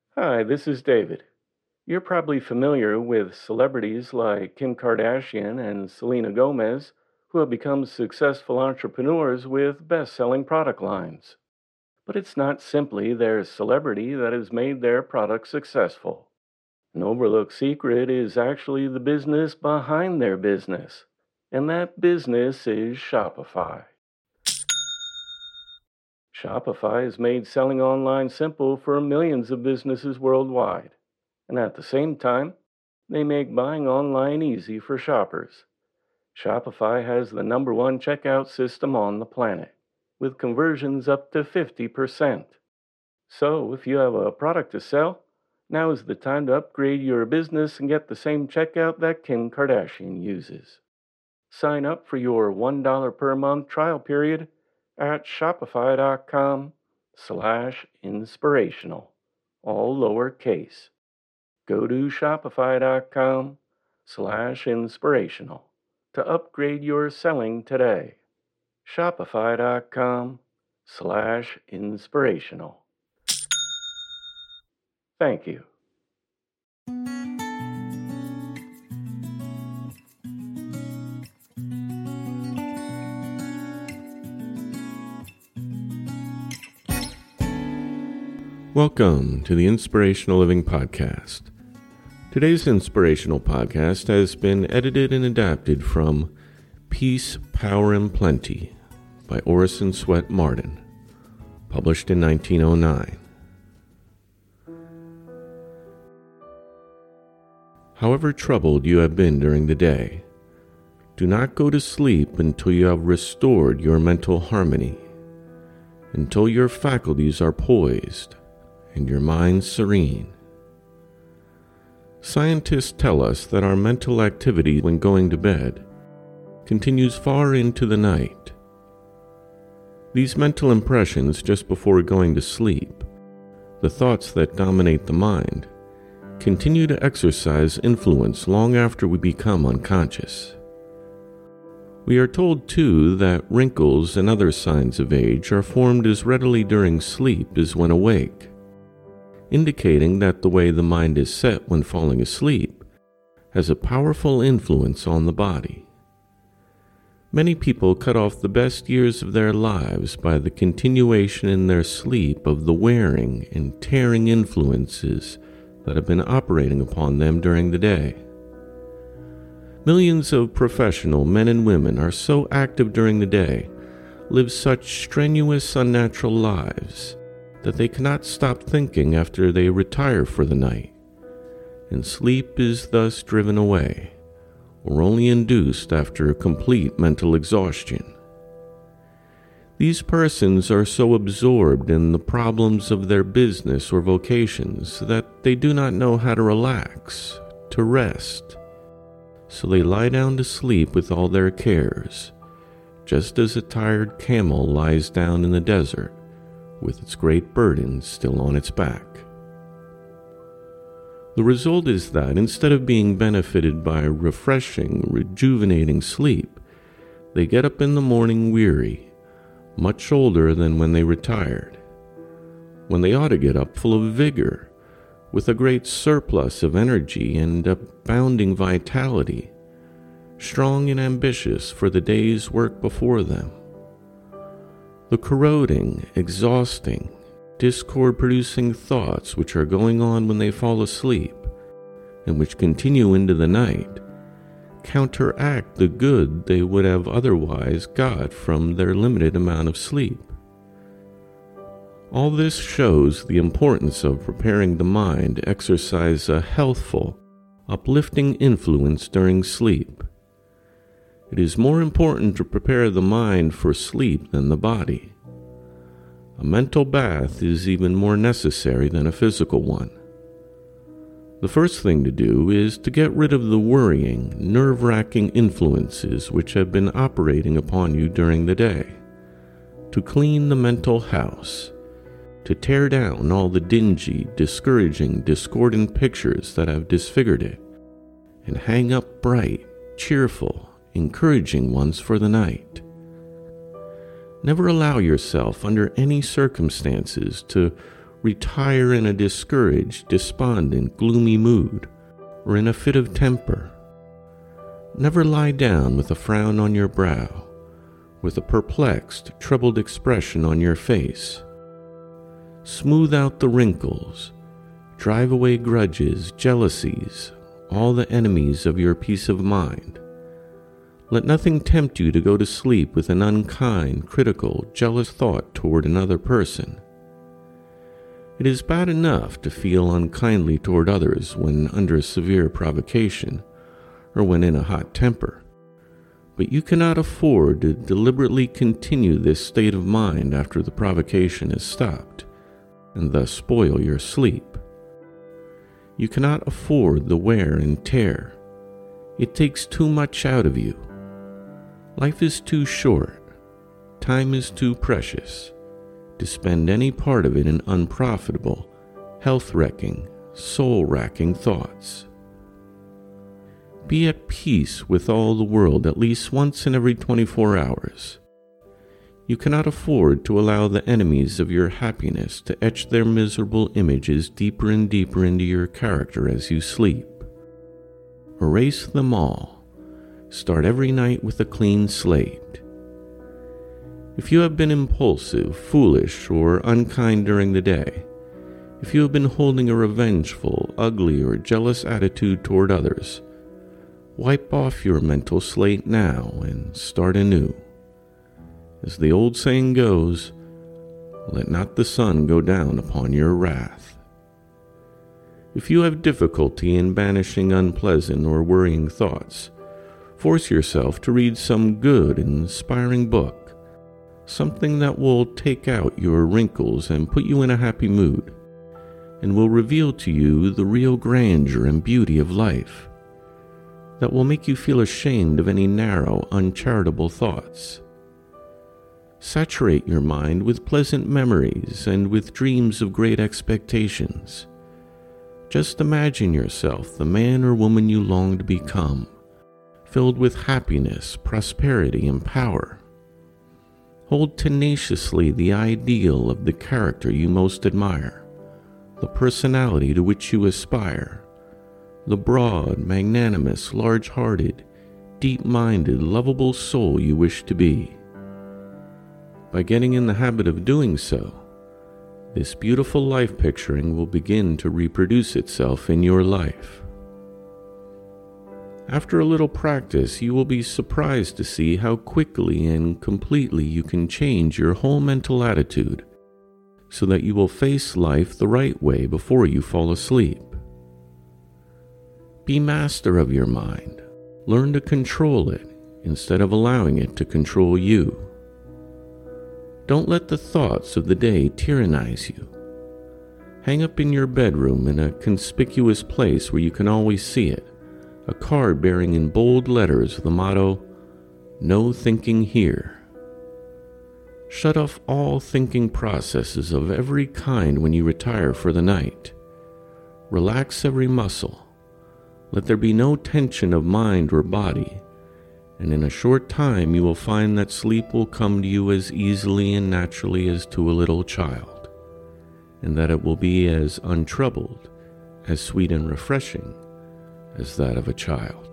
Hi, this is David. You're probably familiar with celebrities like Kim Kardashian and Selena Gomez, who have become successful entrepreneurs with best selling product lines. But it's not simply their celebrity that has made their product successful. An overlooked secret is actually the business behind their business, and that business is Shopify. Shopify has made selling online simple for millions of businesses worldwide. And at the same time, they make buying online easy for shoppers. Shopify has the number one checkout system on the planet, with conversions up to 50%. So if you have a product to sell, now is the time to upgrade your business and get the same checkout that Kim Kardashian uses. Sign up for your $1 per month trial period at shopify.com/inspirational, all lowercase. Go to shopify.com/inspirational to upgrade your selling today. Shopify.com/inspirational. Thank you. Welcome to the Inspirational Living Podcast. Today's inspirational podcast has been edited and adapted from Peace, Power, and Plenty by Orison Swett Marden, published in 1909. However troubled you have been during the day, do not go to sleep until you have restored your mental harmony, until your faculties are poised and your mind serene. Scientists tell us that our mental activity when going to bed continues far into the night. These mental impressions just before going to sleep, the thoughts that dominate the mind, continue to exercise influence long after we become unconscious. We are told, too, that wrinkles and other signs of age are formed as readily during sleep as when awake, indicating that the way the mind is set when falling asleep has a powerful influence on the body. Many people cut off the best years of their lives by the continuation in their sleep of the wearing and tearing influences that have been operating upon them during the day. Millions of professional men and women are so active during the day, live such strenuous, unnatural lives, that they cannot stop thinking after they retire for the night, and sleep is thus driven away, or only induced after complete mental exhaustion. These persons are so absorbed in the problems of their business or vocations that they do not know how to relax, to rest, so they lie down to sleep with all their cares, just as a tired camel lies down in the desert with its great burden still on its back. The result is that instead of being benefited by refreshing, rejuvenating sleep, they get up in the morning weary, much older than when they retired, when they ought to get up full of vigor, with a great surplus of energy and abounding vitality, strong and ambitious for the day's work before them. The corroding, exhausting, discord-producing thoughts which are going on when they fall asleep, and which continue into the night, counteract the good they would have otherwise got from their limited amount of sleep. All this shows the importance of preparing the mind to exercise a healthful, uplifting influence during sleep. It is more important to prepare the mind for sleep than the body. A mental bath is even more necessary than a physical one. The first thing to do is to get rid of the worrying, nerve-wracking influences which have been operating upon you during the day, to clean the mental house, to tear down all the dingy, discouraging, discordant pictures that have disfigured it, and hang up bright, cheerful, encouraging ones for the night. Never allow yourself under any circumstances to retire in a discouraged, despondent, gloomy mood, or in a fit of temper. Never lie down with a frown on your brow, with a perplexed, troubled expression on your face. Smooth out the wrinkles, drive away grudges, jealousies, all the enemies of your peace of mind. Let nothing tempt you to go to sleep with an unkind, critical, jealous thought toward another person. It is bad enough to feel unkindly toward others when under severe provocation, or when in a hot temper, but you cannot afford to deliberately continue this state of mind after the provocation is stopped, and thus spoil your sleep. You cannot afford the wear and tear. It takes too much out of you. Life is too short, time is too precious, to spend any part of it in unprofitable, health-wrecking, soul-racking thoughts. Be at peace with all the world at least once in every 24 hours. You cannot afford to allow the enemies of your happiness to etch their miserable images deeper and deeper into your character as you sleep. Erase them all. Start every night with a clean slate. If you have been impulsive, foolish, or unkind during the day, if you have been holding a revengeful, ugly, or jealous attitude toward others, wipe off your mental slate now and start anew. As the old saying goes, let not the sun go down upon your wrath. If you have difficulty in banishing unpleasant or worrying thoughts, force yourself to read some good, inspiring book, something that will take out your wrinkles and put you in a happy mood, and will reveal to you the real grandeur and beauty of life, that will make you feel ashamed of any narrow, uncharitable thoughts. Saturate your mind with pleasant memories and with dreams of great expectations. Just imagine yourself the man or woman you long to become, filled with happiness, prosperity, and power. Hold tenaciously the ideal of the character you most admire, the personality to which you aspire, the broad, magnanimous, large-hearted, deep-minded, lovable soul you wish to be. By getting in the habit of doing so, this beautiful life picturing will begin to reproduce itself in your life. After a little practice, you will be surprised to see how quickly and completely you can change your whole mental attitude so that you will face life the right way before you fall asleep. Be master of your mind. Learn to control it instead of allowing it to control you. Don't let the thoughts of the day tyrannize you. Hang up in your bedroom in a conspicuous place where you can always see it, a card bearing in bold letters the motto, "No thinking here." Shut off all thinking processes of every kind when you retire for the night. Relax every muscle. Let there be no tension of mind or body, and in a short time you will find that sleep will come to you as easily and naturally as to a little child, and that it will be as untroubled, as sweet and refreshing as that of a child.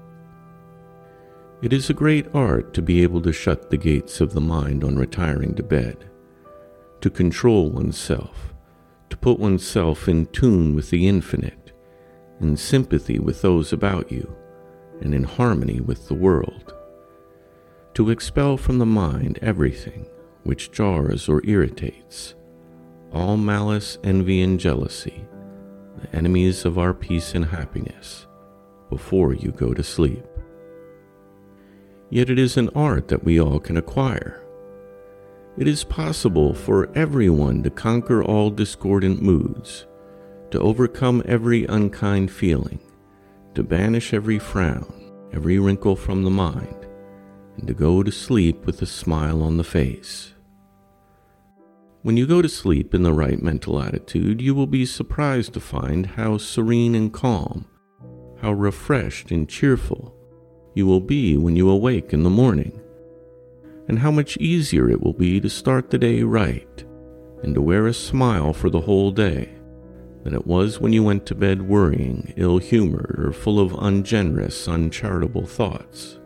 It is a great art to be able to shut the gates of the mind on retiring to bed, to control oneself, to put oneself in tune with the infinite, in sympathy with those about you, and in harmony with the world, to expel from the mind everything which jars or irritates, all malice, envy, and jealousy, the enemies of our peace and happiness, before you go to sleep. Yet it is an art that we all can acquire. It is possible for everyone to conquer all discordant moods, to overcome every unkind feeling, to banish every frown, every wrinkle from the mind, and to go to sleep with a smile on the face. When you go to sleep in the right mental attitude, you will be surprised to find how serene and calm, how refreshed and cheerful you will be when you awake in the morning, and how much easier it will be to start the day right, and to wear a smile for the whole day than it was when you went to bed worrying, ill-humored, or full of ungenerous, uncharitable thoughts.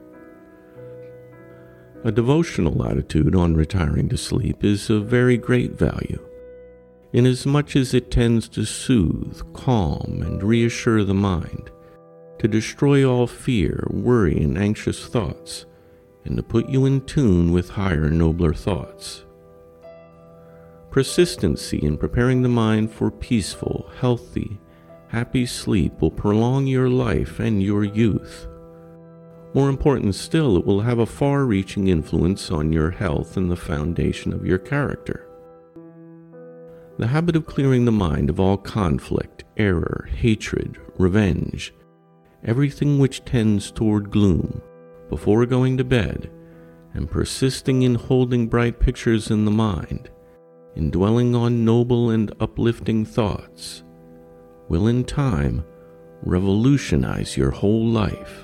A devotional attitude on retiring to sleep is of very great value, inasmuch as it tends to soothe, calm, and reassure the mind, to destroy all fear, worry, and anxious thoughts, and to put you in tune with higher, nobler thoughts. Persistency in preparing the mind for peaceful, healthy, happy sleep will prolong your life and your youth. More important still, it will have a far-reaching influence on your health and the foundation of your character. The habit of clearing the mind of all conflict, error, hatred, revenge, everything which tends toward gloom, before going to bed, and persisting in holding bright pictures in the mind, in dwelling on noble and uplifting thoughts, will in time revolutionize your whole life.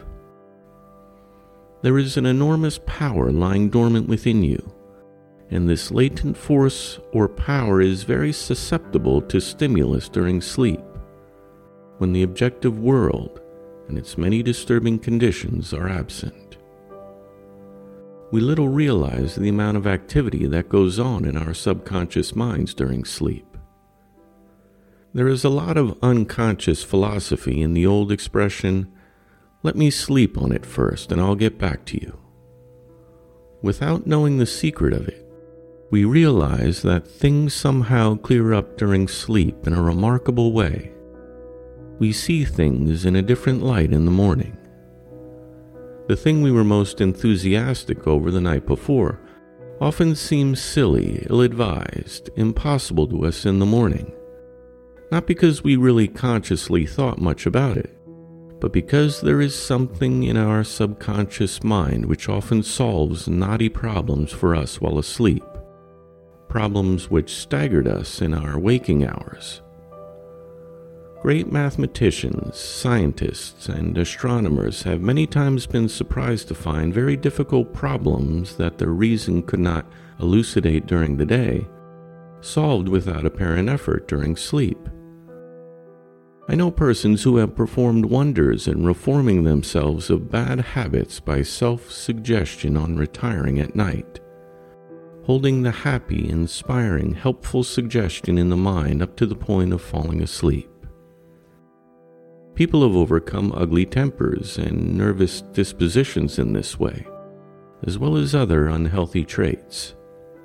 There is an enormous power lying dormant within you, and this latent force or power is very susceptible to stimulus during sleep, when the objective world and its many disturbing conditions are absent. We little realize the amount of activity that goes on in our subconscious minds during sleep. There is a lot of unconscious philosophy in the old expression, "Let me sleep on it first and I'll get back to you." Without knowing the secret of it, we realize that things somehow clear up during sleep in a remarkable way. We see things in a different light in the morning. The thing we were most enthusiastic over the night before often seems silly, ill-advised, impossible to us in the morning. Not because we really consciously thought much about it, but because there is something in our subconscious mind which often solves knotty problems for us while asleep, problems which staggered us in our waking hours. Great mathematicians, scientists, and astronomers have many times been surprised to find very difficult problems that their reason could not elucidate during the day, solved without apparent effort during sleep. I know persons who have performed wonders in reforming themselves of bad habits by self-suggestion on retiring at night, holding the happy, inspiring, helpful suggestion in the mind up to the point of falling asleep. People have overcome ugly tempers and nervous dispositions in this way, as well as other unhealthy traits.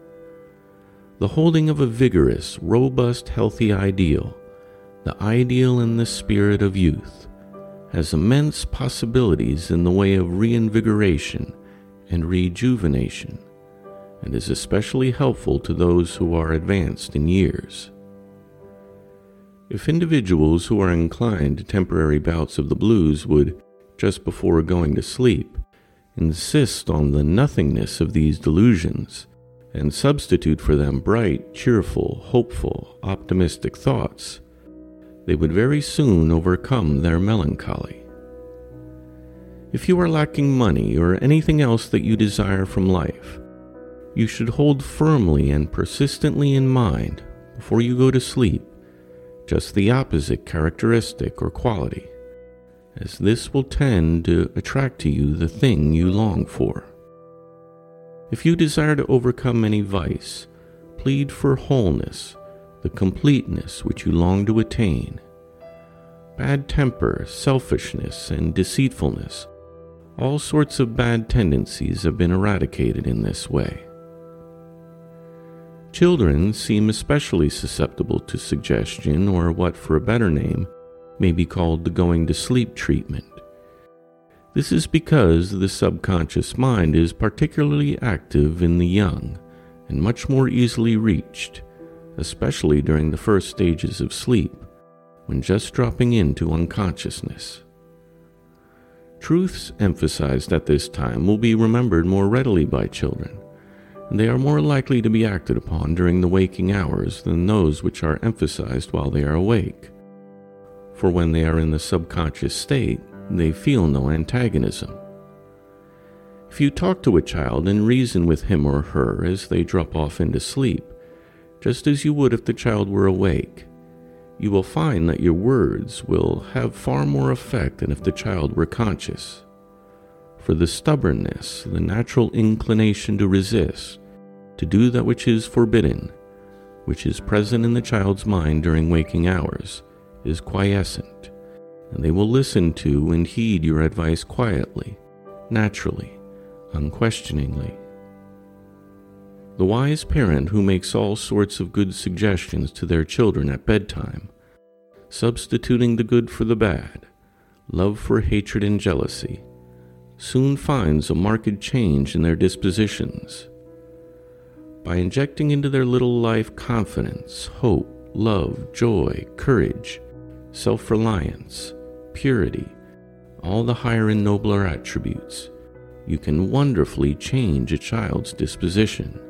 The holding of a vigorous, robust, healthy ideal, the ideal in the spirit of youth, has immense possibilities in the way of reinvigoration and rejuvenation, and is especially helpful to those who are advanced in years. If individuals who are inclined to temporary bouts of the blues would, just before going to sleep, insist on the nothingness of these delusions, and substitute for them bright, cheerful, hopeful, optimistic thoughts, they would very soon overcome their melancholy. If you are lacking money or anything else that you desire from life, you should hold firmly and persistently in mind, before you go to sleep, just the opposite characteristic or quality, as this will tend to attract to you the thing you long for. If you desire to overcome any vice, plead for wholeness, the completeness which you long to attain. Bad temper, selfishness, and deceitfulness, all sorts of bad tendencies have been eradicated in this way. Children seem especially susceptible to suggestion, or what for a better name may be called the going to sleep treatment. This is because the subconscious mind is particularly active in the young and much more easily reached, especially during the first stages of sleep, when just dropping into unconsciousness. Truths emphasized at this time will be remembered more readily by children, and they are more likely to be acted upon during the waking hours than those which are emphasized while they are awake. For when they are in the subconscious state, they feel no antagonism. If you talk to a child and reason with him or her as they drop off into sleep, just as you would if the child were awake. You will find that your words will have far more effect than if the child were conscious. For the stubbornness, the natural inclination to resist, to do that which is forbidden, which is present in the child's mind during waking hours, is quiescent, and they will listen to and heed your advice quietly, naturally, unquestioningly. The wise parent who makes all sorts of good suggestions to their children at bedtime, substituting the good for the bad, love for hatred and jealousy, soon finds a marked change in their dispositions. By injecting into their little life confidence, hope, love, joy, courage, self-reliance, purity, all the higher and nobler attributes, you can wonderfully change a child's disposition.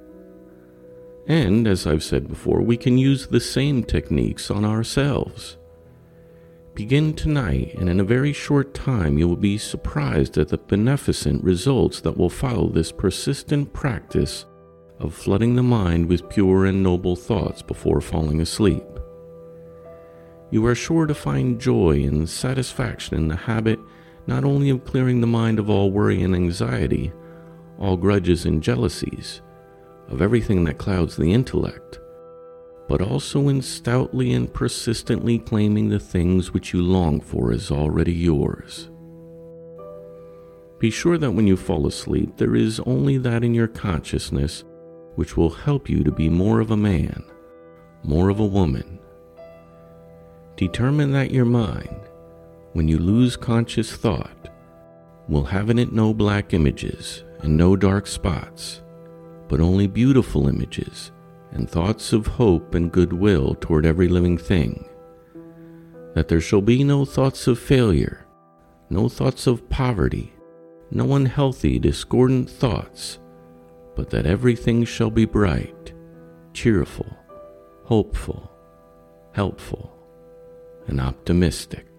And, as I've said before, we can use the same techniques on ourselves. Begin tonight, and in a very short time you will be surprised at the beneficent results that will follow this persistent practice of flooding the mind with pure and noble thoughts before falling asleep. You are sure to find joy and satisfaction in the habit not only of clearing the mind of all worry and anxiety, all grudges and jealousies, of everything that clouds the intellect, but also in stoutly and persistently claiming the things which you long for as already yours. Be sure that when you fall asleep, there is only that in your consciousness which will help you to be more of a man, more of a woman. Determine that your mind, when you lose conscious thought, will have in it no black images and no dark spots, but only beautiful images and thoughts of hope and goodwill toward every living thing. That there shall be no thoughts of failure, no thoughts of poverty, no unhealthy, discordant thoughts, but that everything shall be bright, cheerful, hopeful, helpful, and optimistic.